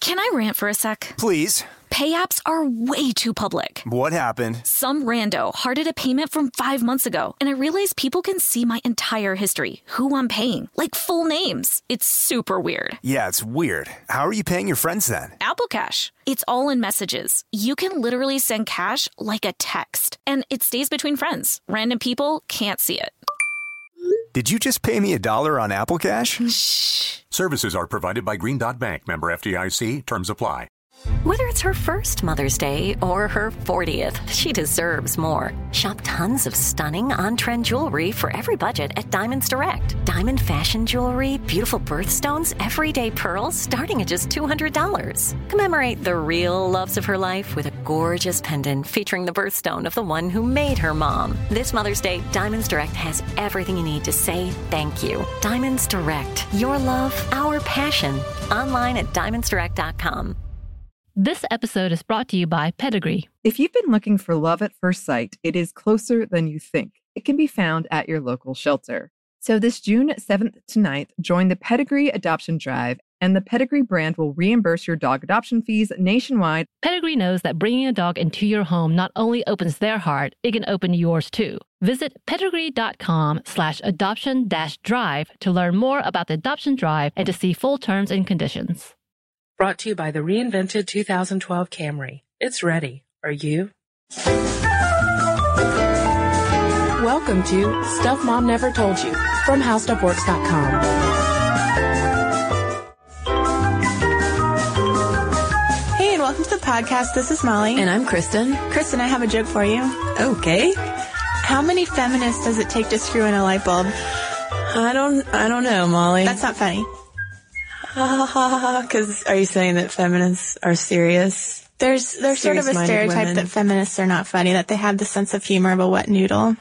Can I rant for a sec? Please. Pay apps are way too public. What happened? Some rando hearted a payment from 5 months ago, and I realized people can see my entire history, who I'm paying, like full names. It's super weird. Yeah, it's weird. How are you paying your friends then? Apple Cash. It's all in messages. You can literally send cash like a text, and it stays between friends. Random people can't see it. Did you just pay me $1 on Apple Cash? Shh. Services are provided by Green Dot Bank. Member FDIC. Terms apply. Whether it's her first Mother's Day or her 40th, she deserves more. Shop tons of stunning on-trend jewelry for every budget at Diamonds Direct. Diamond fashion jewelry, beautiful birthstones, everyday pearls starting at just $200. Commemorate the real loves of her life with a gorgeous pendant featuring the birthstone of the one who made her mom. This Mother's Day, Diamonds Direct has everything you need to say thank you. Diamonds Direct. Your love, our passion. Online at diamondsdirect.com. This episode is brought to you by Pedigree. If you've been looking for love at first sight, it is closer than you think. It can be found at your local shelter. So this June 7th to 9th, join the Pedigree Adoption Drive, and the Pedigree brand will reimburse your dog adoption fees nationwide. Pedigree knows that bringing a dog into your home not only opens their heart, it can open yours too. Visit pedigree.com/adoption-drive to learn more about the adoption drive and to see full terms and conditions. Brought to you by the reinvented 2012 Camry. It's ready. Are you? Welcome to Stuff Mom Never Told You from HowStuffWorks.com. Hey, and welcome to the podcast. This is Molly. And I'm Kristen. Kristen, I have a joke for you. Okay. How many feminists does it take to screw in a light bulb? I don't know, Molly. That's not funny. Because are you saying that feminists are serious? There's sort of a stereotype that feminists are not funny, that they have the sense of humor of a wet noodle.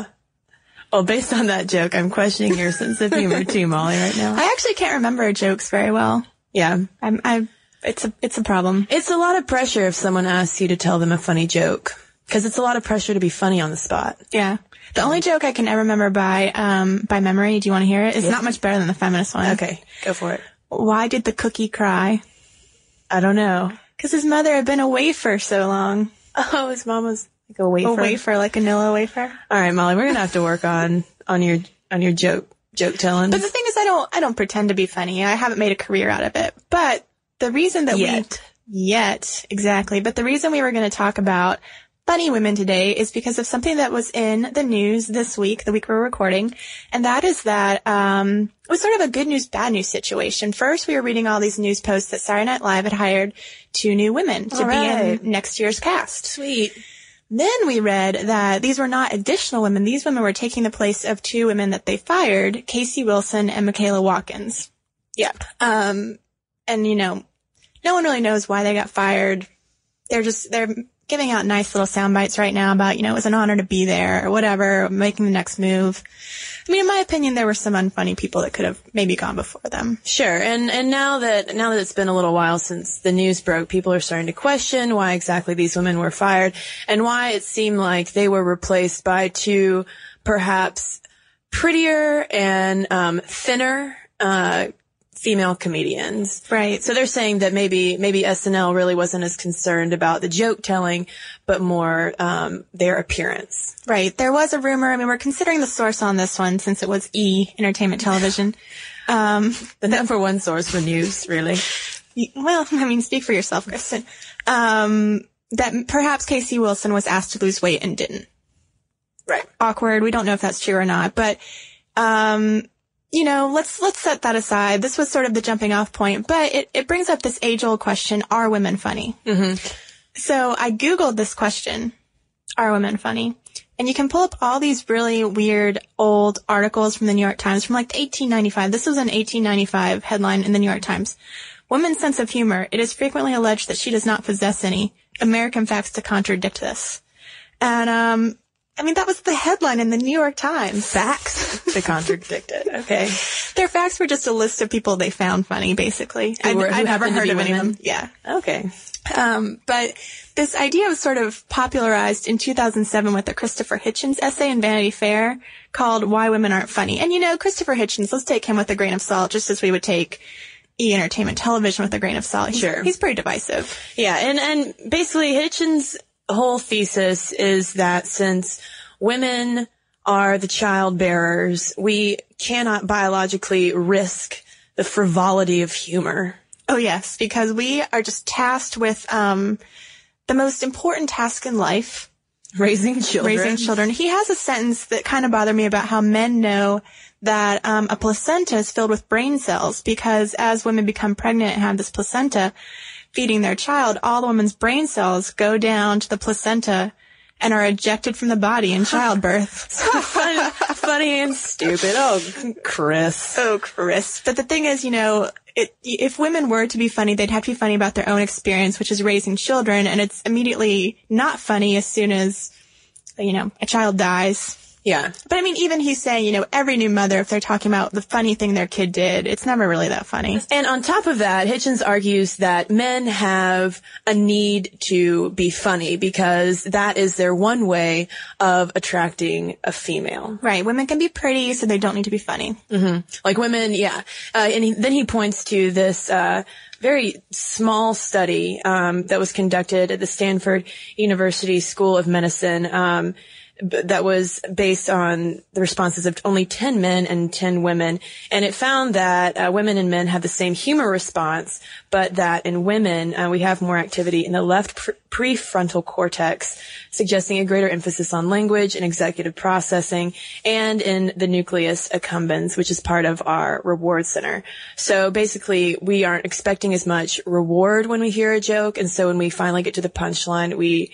Well, based on that joke, I'm questioning your sense of humor too, Molly, right now. I actually can't remember jokes very well. Yeah. It's a problem. It's a lot of pressure if someone asks you to tell them a funny joke. Because it's a lot of pressure to be funny on the spot. Yeah. The only joke I can ever remember by memory, do you want to hear it? It's not much better than the feminist one. Okay, go for it. Why did the cookie cry? I don't know. Because his mother had been a wafer so long. Oh, his mom was like a wafer? A wafer, like a Nilla wafer. All right, Molly, we're going to have to work on your joke telling. But the thing is, I don't pretend to be funny. I haven't made a career out of it. But the reason that exactly. But the reason we were going to talk about funny women today is because of something that was in the news this week, the week we're recording, and that is that it was sort of a good news, bad news situation. First, we were reading all these news posts that Saturday Night Live had hired 2 new women to be in next year's cast. Sweet. Then we read that these were not additional women. These women were taking the place of 2 women that they fired, Casey Wilson and Michaela Watkins. Yep. And, no one really knows why they got fired. They're giving out nice little sound bites right now about, it was an honor to be there or whatever, making the next move. I mean, in my opinion, there were some unfunny people that could have maybe gone before them. Sure. And now that it's been a little while since the news broke, people are starting to question why exactly these women were fired and why it seemed like they were replaced by 2 perhaps prettier and thinner female comedians. Right. So they're saying that maybe SNL really wasn't as concerned about the joke telling, but more their appearance. Right. There was a rumor. I mean, we're considering the source on this one since it was Entertainment Television. The number one source for news, really. Well, I mean, speak for yourself, Kristen. That perhaps Casey Wilson was asked to lose weight and didn't. Right. Awkward. We don't know if that's true or not, but let's set that aside. This was sort of the jumping off point, but it brings up this age-old question, are women funny? Mm-hmm. So I Googled this question, are women funny? And you can pull up all these really weird old articles from the New York Times from like 1895. This was an 1895 headline in the New York Times. Woman's sense of humor. It is frequently alleged that she does not possess any. American facts to contradict this. And, that was the headline in the New York Times. Facts to contradict it. Okay. Their facts were just a list of people they found funny, basically. I'd never heard of any of them. Yeah. Okay. But this idea was sort of popularized in 2007 with the Christopher Hitchens essay in Vanity Fair called Why Women Aren't Funny. And Christopher Hitchens, let's take him with a grain of salt, just as we would take, entertainment television with a grain of salt. He's pretty divisive. Yeah, and basically Hitchens' whole thesis is that since women are the child bearers, we cannot biologically risk the frivolity of humor. Oh, yes, because we are just tasked with the most important task in life. Raising children. He has a sentence that kind of bothered me about how men know that a placenta is filled with brain cells, because as women become pregnant and have this placenta feeding their child, all the woman's brain cells go down to the placenta and are ejected from the body in childbirth. So funny and stupid. Oh, Chris. But the thing is, if women were to be funny, they'd have to be funny about their own experience, which is raising children. And it's immediately not funny as soon as, a child dies. Yeah. But I mean, even he's saying, every new mother, if they're talking about the funny thing their kid did, it's never really that funny. And on top of that, Hitchens argues that men have a need to be funny because that is their one way of attracting a female. Right. Women can be pretty, so they don't need to be funny. Mm-hmm. Like women, yeah. Then he points to this, very small study, that was conducted at the Stanford University School of Medicine, that was based on the responses of only 10 men and 10 women. And it found that women and men have the same humor response, but that in women, we have more activity in the left prefrontal cortex, suggesting a greater emphasis on language and executive processing, and in the nucleus accumbens, which is part of our reward center. So basically, we aren't expecting as much reward when we hear a joke. And so when we finally get to the punchline, we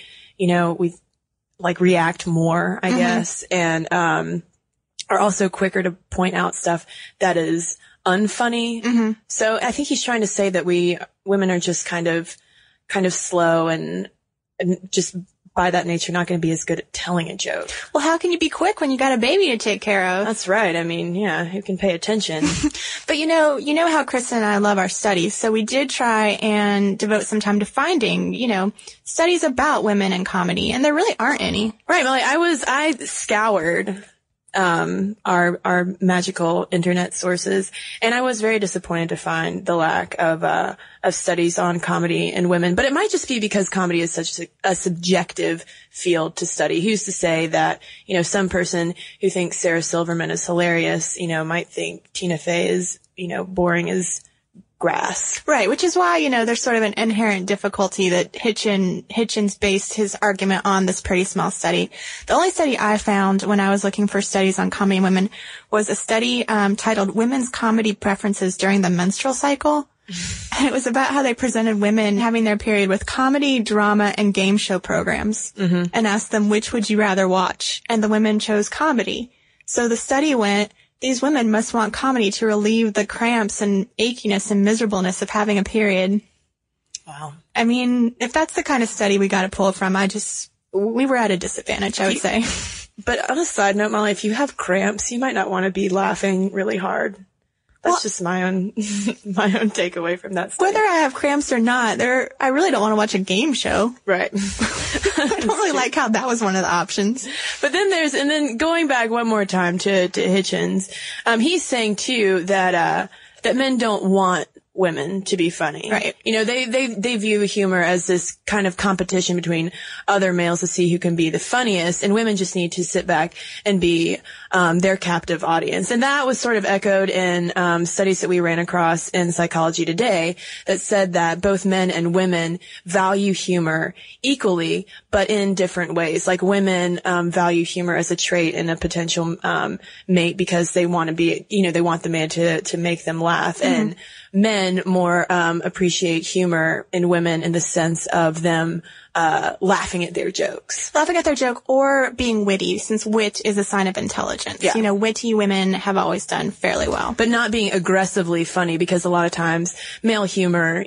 react more, I guess, and are also quicker to point out stuff that is unfunny. Mm-hmm. So I think he's trying to say that women are just kind of slow and just by that nature not going to be as good at telling a joke. Well, how can you be quick when you got a baby to take care of? That's right. I mean, yeah, who can pay attention? But you know how Kristen and I love our studies. So we did try and devote some time to finding, studies about women in comedy, and there really aren't any. Right. Well, I scoured our magical internet sources, and I was very disappointed to find the lack of studies on comedy and women. But it might just be because comedy is such a subjective field to study. Who's to say that, some person who thinks Sarah Silverman is hilarious, might think Tina Fey is, boring as grass. Right, which is why, there's sort of an inherent difficulty that Hitchens based his argument on this pretty small study. The only study I found when I was looking for studies on comedy and women was a study titled Women's Comedy Preferences During the Menstrual Cycle. And it was about how they presented women having their period with comedy, drama, and game show programs, and asked them, which would you rather watch? And the women chose comedy. So the study went, these women must want comedy to relieve the cramps and achiness and miserableness of having a period. Wow. I mean, if that's the kind of study we got to pull from, we were at a disadvantage, I would say. But on a side note, Molly, if you have cramps, you might not want to be laughing really hard. That's just my own takeaway from that study. Whether I have cramps or not, I really don't want to watch a game show. Right. I don't really like how that was one of the options. But then going back one more time to Hitchens, he's saying too that men don't want women to be funny. Right. They view humor as this kind of competition between other males to see who can be the funniest, and women just need to sit back and be their captive audience. And that was sort of echoed in studies that we ran across in Psychology Today that said that both men and women value humor equally, but in different ways. Like women value humor as a trait in a potential mate because they want to be, they want the man to make them laugh. Mm-hmm. And men more appreciate humor in women in the sense of them laughing at their jokes. Laughing at their joke or being witty, since wit is a sign of intelligence. Yeah. Witty women have always done fairly well. But not being aggressively funny, because a lot of times male humor,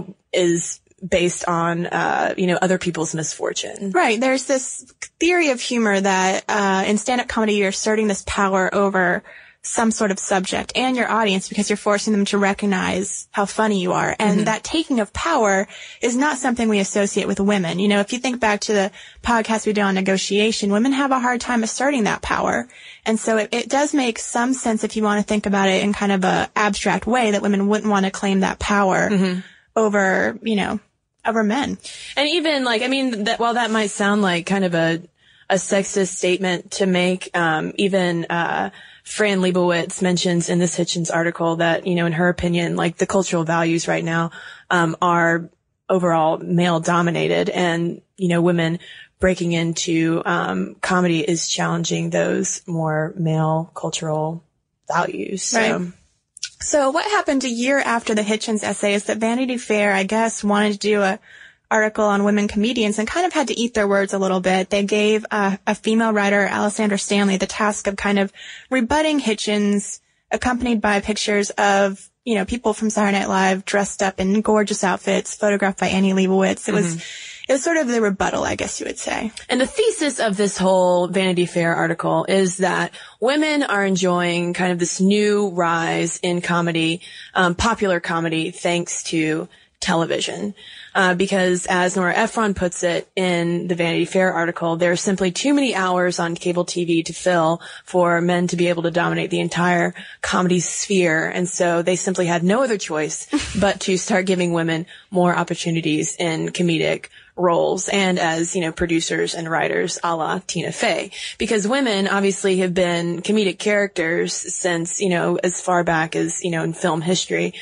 is based on, other people's misfortune. Right. There's this theory of humor that in stand-up comedy you're asserting this power over some sort of subject and your audience because you're forcing them to recognize how funny you are. And that taking of power is not something we associate with women. You know, if you think back to the podcast we did on negotiation, women have a hard time asserting that power. And so it does make some sense if you want to think about it in kind of a abstract way that women wouldn't want to claim that power over, you know, over men. And even like, I mean, while that might sound like kind of a sexist statement to make, even, Fran Lebowitz mentions in this Hitchens article that, you know, in her opinion, like the cultural values right now, are overall male dominated, and, you know, women breaking into, comedy is challenging those more male cultural values. So. Right. So what happened a year after the Hitchens essay is that Vanity Fair, I guess, wanted to do a article on women comedians and kind of had to eat their words a little bit. They gave a female writer, Alessandra Stanley, the task of kind of rebutting Hitchens, accompanied by pictures of, you know, people from Saturday Night Live dressed up in gorgeous outfits, photographed by Annie Leibovitz. It was sort of the rebuttal, I guess you would say. And the thesis of this whole Vanity Fair article is that women are enjoying kind of this new rise in comedy, popular comedy, thanks to television. Because as Nora Ephron puts it in the Vanity Fair article, there are simply too many hours on cable TV to fill for men to be able to dominate the entire comedy sphere. And so they simply had no other choice but to start giving women more opportunities in comedic roles and as, you know, producers and writers a la Tina Fey. Because women obviously have been comedic characters since, you know, as far back as, you know, in film history.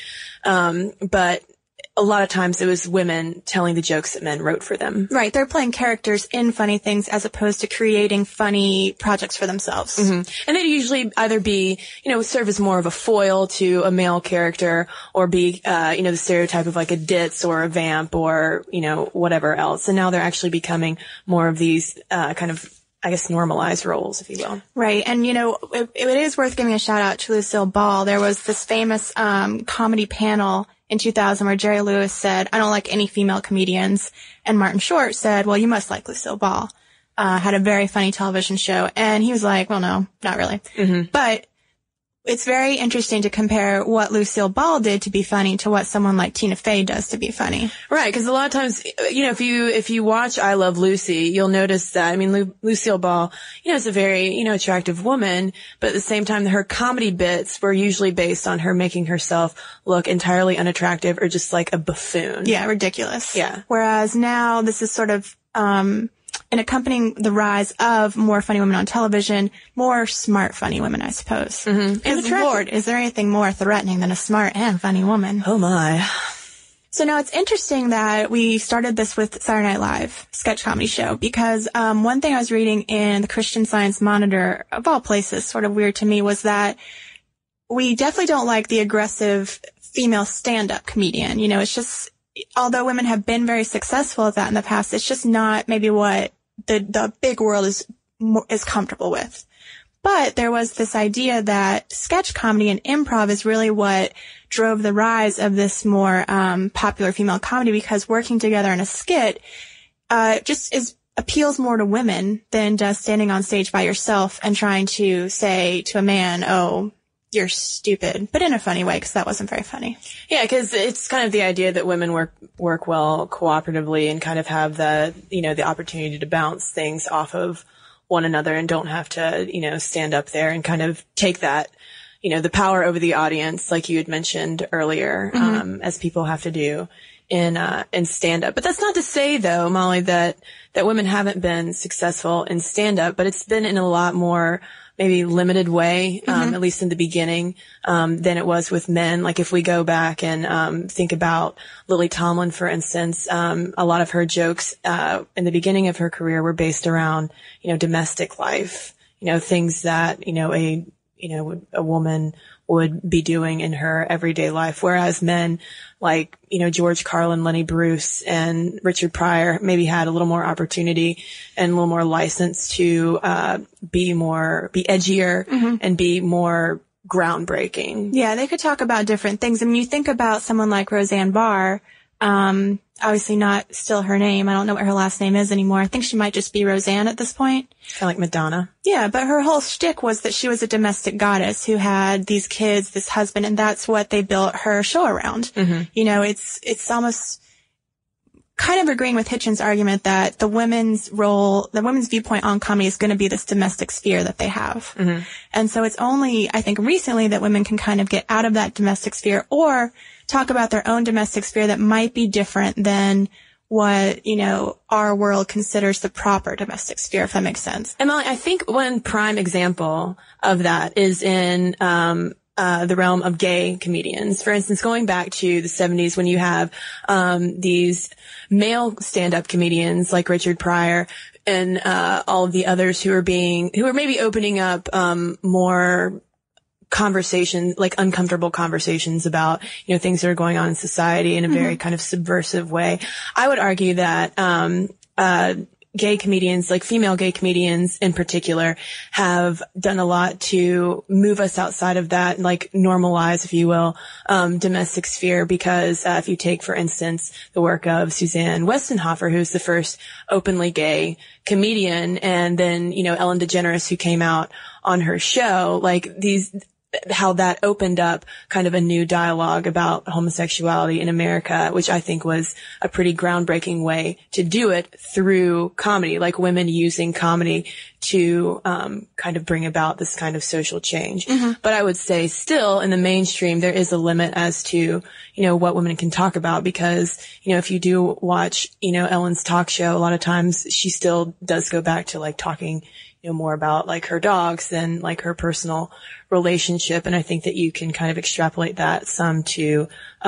But a lot of times it was women telling the jokes that men wrote for them. Right. They're playing characters in funny things as opposed to creating funny projects for themselves. And they'd usually either be, you know, serve as more of a foil to a male character or be, you know, the stereotype of like a ditz or a vamp or, you know, whatever else. And now they're actually becoming more of these, kind of, I guess, normalized roles, if you will. Right. And, you know, it is worth giving a shout out to Lucille Ball. There was this famous, comedy panel in 2000 where Jerry Lewis said, I don't like any female comedians. And Martin Short said, well, you must like Lucille Ball. Had a very funny television show. And he was like, well, no, not really. But it's very interesting to compare what Lucille Ball did to be funny to what someone like Tina Fey does to be funny. Right, because a lot of times, you know, if you watch I Love Lucy, you'll notice that, I mean, Lucille Ball, you know, is a very, you know, attractive woman, but at the same time, her comedy bits were usually based on her making herself look entirely unattractive or just like a buffoon. Yeah, ridiculous. Yeah. Whereas now this is sort of, and accompanying the rise of more funny women on television, more smart, funny women, I suppose. And Lord, is there anything more threatening than a smart and funny woman? Oh my. So now it's interesting that we started this with Saturday Night Live sketch comedy show because, one thing I was reading in the Christian Science Monitor, of all places, sort of weird to me, was that we definitely don't like the aggressive female stand-up comedian. You know, it's just, although women have been very successful at that in the past, it's just not maybe what the big world is comfortable with. But there was this idea that sketch comedy and improv is really what drove the rise of this more popular female comedy, because working together in a skit just appeals more to women than just standing on stage by yourself and trying to say to a man, oh, you're stupid, but in a funny way, because that wasn't very funny. Yeah, because it's kind of the idea that women work well cooperatively and kind of have the, you know, the opportunity to bounce things off of one another and don't have to, you know, stand up there and kind of take that, you know, the power over the audience, like you had mentioned earlier, as people have to do in stand up. But that's not to say though, Molly, that women haven't been successful in stand up, but it's been in a lot more maybe limited way, at least in the beginning, than it was with men. Like if we go back and, think about Lily Tomlin, for instance, a lot of her jokes, in the beginning of her career were based around, you know, domestic life, you know, things that, you know, a woman would be doing in her everyday life. Whereas men like, you know, George Carlin, Lenny Bruce, and Richard Pryor maybe had a little more opportunity and a little more license to, be edgier and be more groundbreaking. Yeah, they could talk about different things. I mean, you think about someone like Roseanne Barr, Obviously not still her name. I don't know what her last name is anymore. I think she might just be Roseanne at this point. Kind of like Madonna. Yeah, but her whole shtick was that she was a domestic goddess who had these kids, this husband, and that's what they built her show around. Mm-hmm. You know, it's almost kind of agreeing with Hitchens' argument that the women's viewpoint on comedy is going to be this domestic sphere that they have. Mm-hmm. And so it's only, I think, recently that women can kind of get out of that domestic sphere or talk about their own domestic sphere that might be different than what, you know, our world considers the proper domestic sphere, if that makes sense. And Molly, I think one prime example of that is in the realm of gay comedians. For instance, going back to the 70s when you have these male stand-up comedians like Richard Pryor and all of the others who are maybe opening up more conversations, like uncomfortable conversations about, you know, things that are going on in society in a very kind of subversive way. I would argue that gay comedians, like female gay comedians in particular, have done a lot to move us outside of that, like normalize, if you will, domestic sphere. Because if you take, for instance, the work of Suzanne Westenhofer, who's the first openly gay comedian, and then, you know, Ellen DeGeneres, who came out on her show, like how that opened up kind of a new dialogue about homosexuality in America, which I think was a pretty groundbreaking way to do it through comedy, like women using comedy to kind of bring about this kind of social change. Mm-hmm. But I would say still in the mainstream, there is a limit as to, you know, what women can talk about, because, you know, if you do watch, you know, Ellen's talk show, a lot of times she still does go back to like talking, you know, more about like her dogs than like her personal relationship. And I think that you can kind of extrapolate that some to,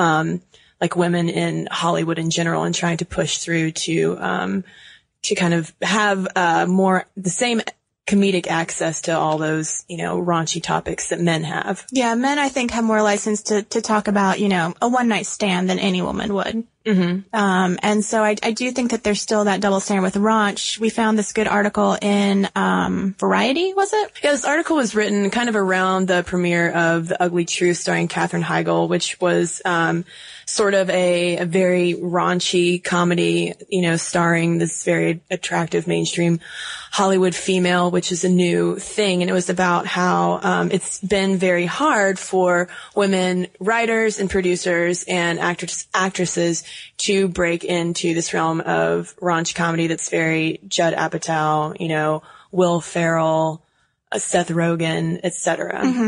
like women in Hollywood in general, and trying to push through to kind of have, more the same comedic access to all those, you know, raunchy topics that men have. Yeah. Men, I think, have more license to talk about, you know, a one night stand than any woman would. Mm-hmm. And so I do think that there's still that double standard with raunch. We found this good article in, Variety, was it? Yeah, this article was written kind of around the premiere of The Ugly Truth starring Katherine Heigl, which was, sort of a very raunchy comedy, you know, starring this very attractive mainstream Hollywood female, which is a new thing. And it was about how, it's been very hard for women writers and producers and actresses to break into this realm of raunch comedy that's very Judd Apatow, you know, Will Ferrell, Seth Rogen, etc. Mm-hmm.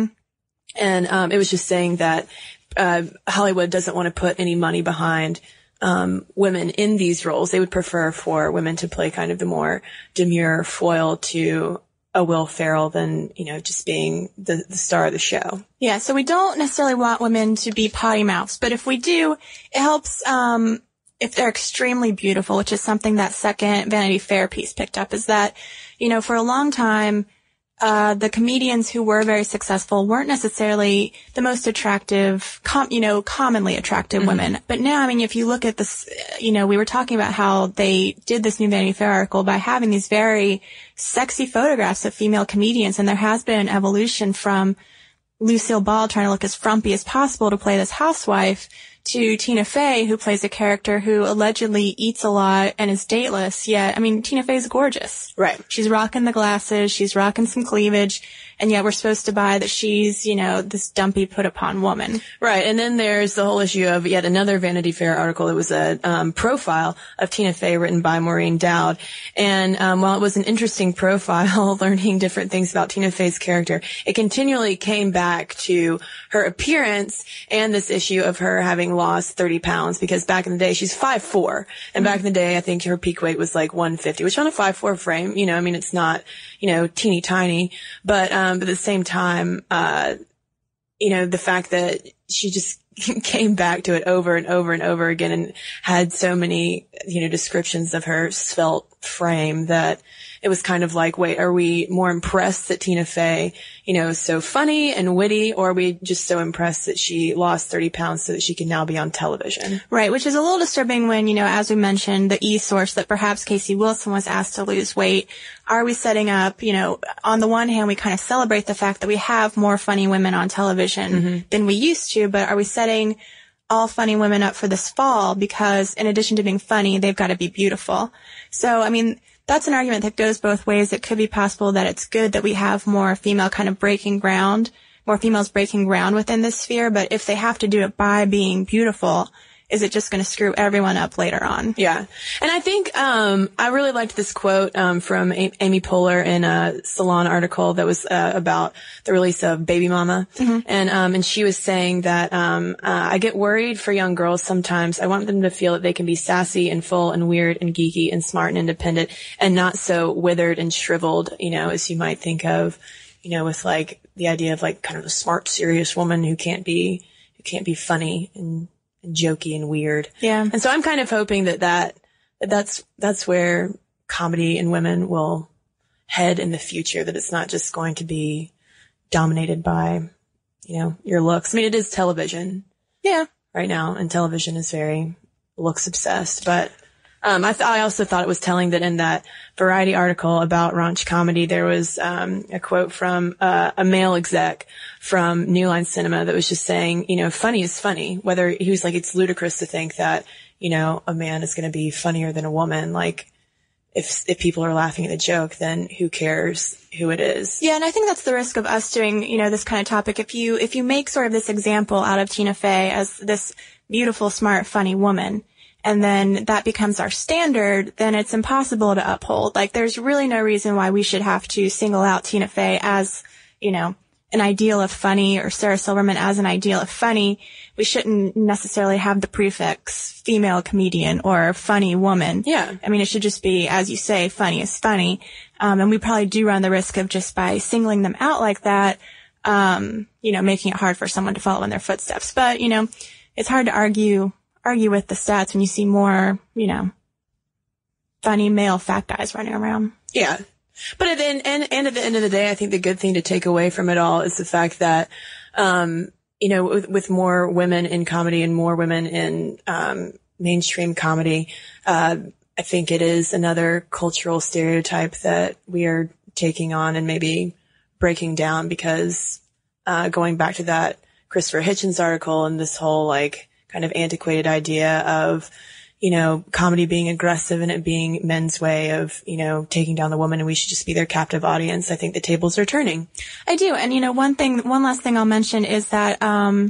And it was just saying that Hollywood doesn't want to put any money behind women in these roles. They would prefer for women to play kind of the more demure foil to a Will Ferrell than, you know, just being the star of the show. Yeah, so we don't necessarily want women to be potty mouths, but if we do, it helps if they're extremely beautiful, which is something that second Vanity Fair piece picked up, is that, you know, for a long time, the comedians who were very successful weren't necessarily the most attractive, commonly attractive mm-hmm. women. But now, I mean, if you look at this, you know, we were talking about how they did this new Vanity Fair article by having these very sexy photographs of female comedians. And there has been an evolution from Lucille Ball trying to look as frumpy as possible to play this housewife to Tina Fey, who plays a character who allegedly eats a lot and is dateless. Yet, I mean, Tina Fey's gorgeous. Right. She's rocking the glasses. She's rocking some cleavage. And yet we're supposed to buy that she's, you know, this dumpy put upon woman. Right. And then there's the whole issue of yet another Vanity Fair article. It was a profile of Tina Fey written by Maureen Dowd. And while it was an interesting profile, learning different things about Tina Fey's character, it continually came back to her appearance and this issue of her having lost 30 pounds, because back in the day, she's 5'4". And back in the day, I think her peak weight was like 150, which on a 5'4" frame, you know, I mean, it's not, you know, teeny tiny, but at the same time, you know, the fact that she just came back to it over and over and over again and had so many, you know, descriptions of her svelte frame that it was kind of like, wait, are we more impressed that Tina Fey, you know, is so funny and witty, or are we just so impressed that she lost 30 pounds so that she can now be on television? Right, which is a little disturbing when, you know, as we mentioned, the e-source that perhaps Casey Wilson was asked to lose weight. Are we setting up, you know, on the one hand, we kind of celebrate the fact that we have more funny women on television mm-hmm. than we used to, but are we setting all funny women up for this fall because in addition to being funny, they've got to be beautiful. So, I mean, that's an argument that goes both ways. It could be possible that it's good that we have more female kind of breaking ground, more females breaking ground within this sphere. But if they have to do it by being beautiful, is it just going to screw everyone up later on? Yeah. And I think, I really liked this quote, from Amy Poehler in a Salon article that was, about the release of Baby Mama. Mm-hmm. And she was saying that, I get worried for young girls sometimes. I want them to feel that they can be sassy and full and weird and geeky and smart and independent and not so withered and shriveled, as you might think of, with like the idea of like kind of a smart, serious woman who can't be funny and jokey and weird. Yeah. And so I'm kind of hoping that's where comedy and women will head in the future, that it's not just going to be dominated by, your looks. I mean, it is television. Yeah. Right now. And television is very looks obsessed. But, I also thought it was telling that in that Variety article about raunch comedy, there was, a quote from, a male exec from New Line Cinema that was just saying, funny is funny. Whether he was like, it's ludicrous to think that, a man is going to be funnier than a woman. Like, if people are laughing at the joke, then who cares who it is? Yeah, and I think that's the risk of us doing, this kind of topic. If you make sort of this example out of Tina Fey as this beautiful, smart, funny woman, and then that becomes our standard, then it's impossible to uphold. Like, there's really no reason why we should have to single out Tina Fey as, an ideal of funny, or Sarah Silverman as an ideal of funny. We shouldn't necessarily have the prefix female comedian or funny woman. Yeah. I mean, it should just be, as you say, funny is funny. And we probably do run the risk of just by singling them out like that, making it hard for someone to follow in their footsteps. But, it's hard to argue with the stats when you see more, funny male fat guys running around. Yeah. But at the end of the day, I think the good thing to take away from it all is the fact that, with more women in comedy and more women in, mainstream comedy, I think it is another cultural stereotype that we are taking on and maybe breaking down, because, going back to that Christopher Hitchens article and this whole like kind of antiquated idea of, comedy being aggressive and it being men's way of, taking down the woman and we should just be their captive audience. I think the tables are turning. I do. And, one last thing I'll mention is that,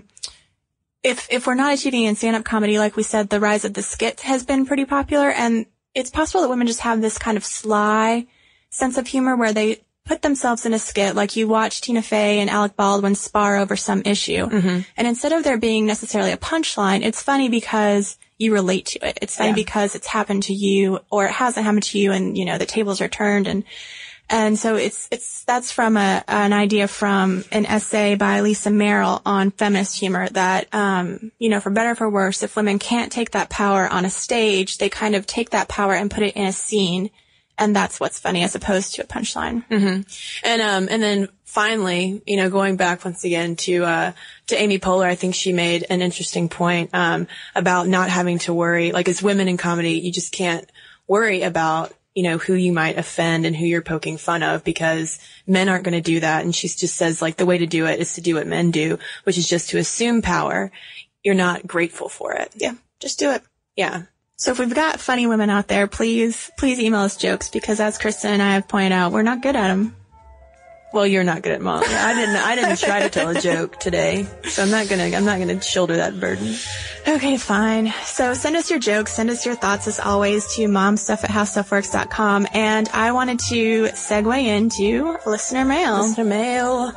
if we're not achieving in stand-up comedy, like we said, the rise of the skit has been pretty popular, and it's possible that women just have this kind of sly sense of humor where they put themselves in a skit. Like, you watch Tina Fey and Alec Baldwin spar over some issue. Mm-hmm. And instead of there being necessarily a punchline, it's funny because you relate to it. It's funny because it's happened to you, or it hasn't happened to you, and, the tables are turned. And so that's from an idea from an essay by Lisa Merrill on feminist humor that, for better or for worse, if women can't take that power on a stage, they kind of take that power and put it in a scene. And that's what's funny, as opposed to a punchline. Mm-hmm. And then finally, going back once again to Amy Poehler, I think she made an interesting point, about not having to worry. Like, as women in comedy, you just can't worry about, who you might offend and who you're poking fun of, because men aren't going to do that. And she just says, like, the way to do it is to do what men do, which is just to assume power. You're not grateful for it. Yeah. Just do it. Yeah. So if we've got funny women out there, please email us jokes, because as Kristen and I have pointed out, we're not good at them. Well, you're not good at mom. I didn't try to tell a joke today, so I'm not gonna shoulder that burden. Okay, fine. So send us your jokes, send us your thoughts as always to momstuff@howstuffworks.com. And I wanted to segue into listener mail. Listener mail.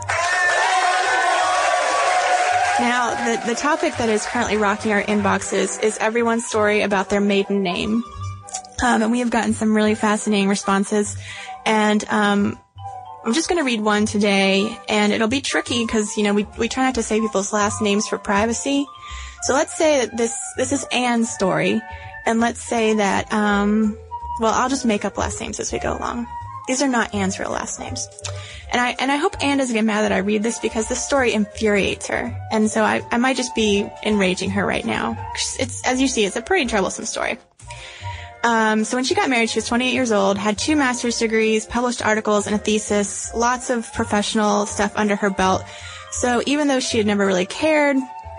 Now, the topic that is currently rocking our inboxes is everyone's story about their maiden name. And we have gotten some really fascinating responses. And I'm just going to read one today, and it'll be tricky because, we try not to say people's last names for privacy. So let's say that this is Anne's story, and let's say that, I'll just make up last names as we go along. These are not Anne's real last names. And I hope Anne doesn't get mad that I read this, because this story infuriates her. And so I might just be enraging her right now. It's, as you see, it's a pretty troublesome story. So when she got married, she was 28 years old, had 2 master's degrees, published articles and a thesis, lots of professional stuff under her belt. So even though she had never really cared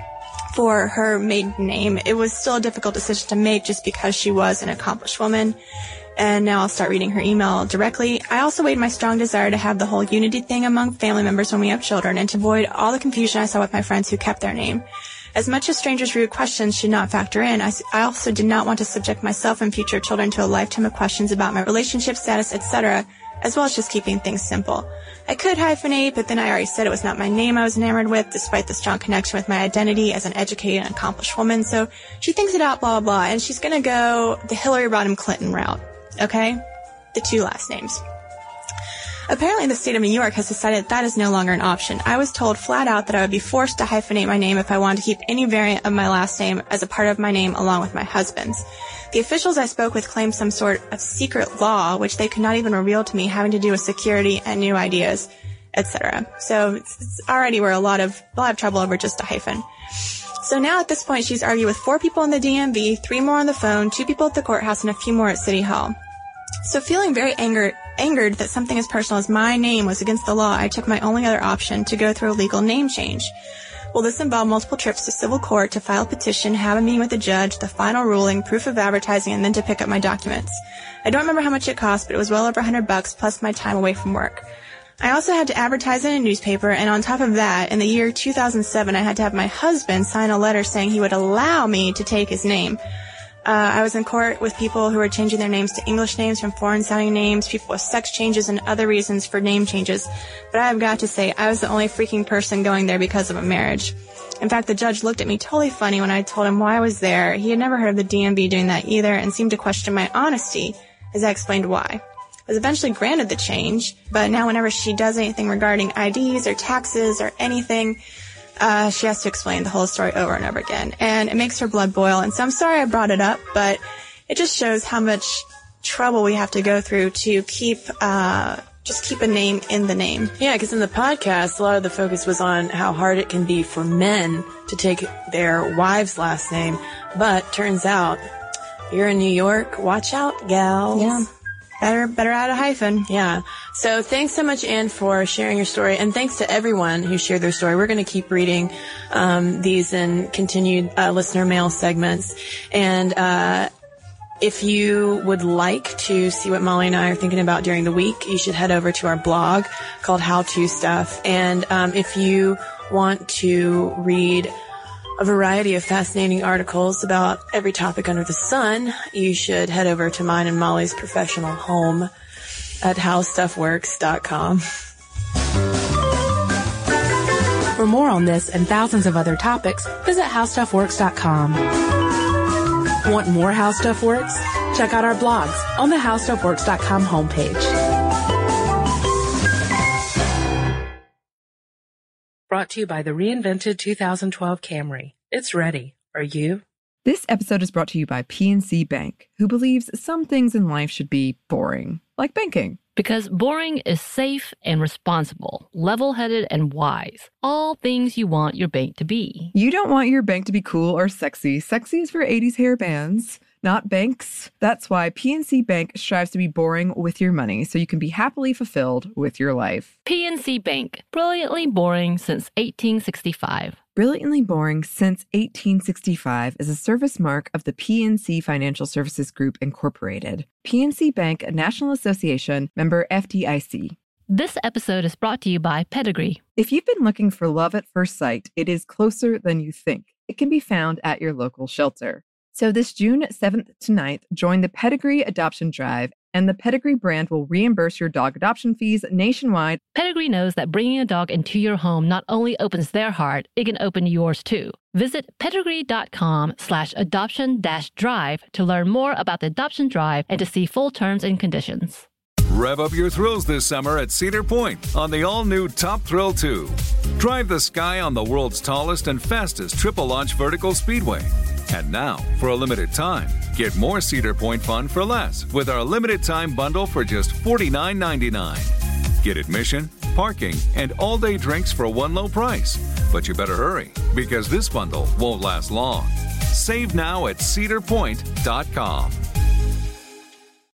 for her maiden name. It was still a difficult decision to make just because she was an accomplished woman. And now I'll start reading her email directly. I also weighed my strong desire to have the whole unity thing among family members when we have children and to avoid all the confusion I saw with my friends who kept their name. As much as strangers' rude questions should not factor in, I also did not want to subject myself and future children to a lifetime of questions about my relationship status, etc., as well as just keeping things simple. I could hyphenate, but then I already said it was not my name I was enamored with, despite the strong connection with my identity as an educated and accomplished woman. So she thinks it out, blah, blah, blah, and she's going to go the Hillary Rodham Clinton route, okay? The 2 last names. Apparently, the state of New York has decided that is no longer an option. I was told flat out that I would be forced to hyphenate my name if I wanted to keep any variant of my last name as a part of my name along with my husband's. The officials I spoke with claimed some sort of secret law, which they could not even reveal to me, having to do with security and new ideas, etc. So it's already we're a lot of trouble over just a hyphen. So now at this point, she's argued with 4 people in the DMV, 3 more on the phone, 2 people at the courthouse, and a few more at City Hall. So feeling very angered that something as personal as my name was against the law, I took my only other option to go through a legal name change. Well, this involved multiple trips to civil court to file a petition, have a meeting with the judge, the final ruling, proof of advertising, and then to pick up my documents. I don't remember how much it cost, but it was well over $100 plus my time away from work. I also had to advertise in a newspaper, and on top of that, in the year 2007, I had to have my husband sign a letter saying he would allow me to take his name. I was in court with people who were changing their names to English names from foreign-sounding names, people with sex changes and other reasons for name changes. But I've got to say, I was the only freaking person going there because of a marriage. In fact, the judge looked at me totally funny when I told him why I was there. He had never heard of the DMV doing that either and seemed to question my honesty as I explained why. I was eventually granted the change, but now whenever she does anything regarding IDs or taxes or anything, she has to explain the whole story over and over again, and it makes her blood boil. And so I'm sorry I brought it up, but it just shows how much trouble we have to go through to keep a name in the name. Yeah, because in the podcast, a lot of the focus was on how hard it can be for men to take their wife's last name, but turns out you're in New York, watch out, gals. Yeah. Better add a hyphen. Yeah. So thanks so much, Anne, for sharing your story. And thanks to everyone who shared their story. We're going to keep reading these in continued listener mail segments. And if you would like to see what Molly and I are thinking about during the week, you should head over to our blog called How To Stuff. And if you want to read a variety of fascinating articles about every topic under the sun, you should head over to mine and Molly's professional home at howstuffworks.com. For more on this and thousands of other topics, visit howstuffworks.com. Want more How Stuff Works? Check out our blogs on the howstuffworks.com homepage. Brought to you by the reinvented 2012 Camry. It's ready. Are you? This episode is brought to you by PNC Bank, who believes some things in life should be boring, like banking. Because boring is safe and responsible, level-headed and wise. All things you want your bank to be. You don't want your bank to be cool or sexy. Sexy is for 80s hair bands, not banks. That's why PNC Bank strives to be boring with your money so you can be happily fulfilled with your life. PNC Bank, brilliantly boring since 1865. Brilliantly Boring Since 1865 is a service mark of the PNC Financial Services Group, Incorporated. PNC Bank, a National Association, member FDIC. This episode is brought to you by Pedigree. If you've been looking for love at first sight, it is closer than you think. It can be found at your local shelter. So this June 7th to 9th, join the Pedigree Adoption Drive, and the Pedigree brand will reimburse your dog adoption fees nationwide. Pedigree knows that bringing a dog into your home not only opens their heart, it can open yours too. Visit pedigree.com/adoption-drive to learn more about the adoption drive and to see full terms and conditions. Rev up your thrills this summer at Cedar Point on the all-new Top Thrill 2. Drive the sky on the world's tallest and fastest triple-launch vertical speedway. And now, for a limited time, get more Cedar Point fun for less with our limited-time bundle for just $49.99. Get admission, parking, and all-day drinks for one low price. But you better hurry, because this bundle won't last long. Save now at cedarpoint.com.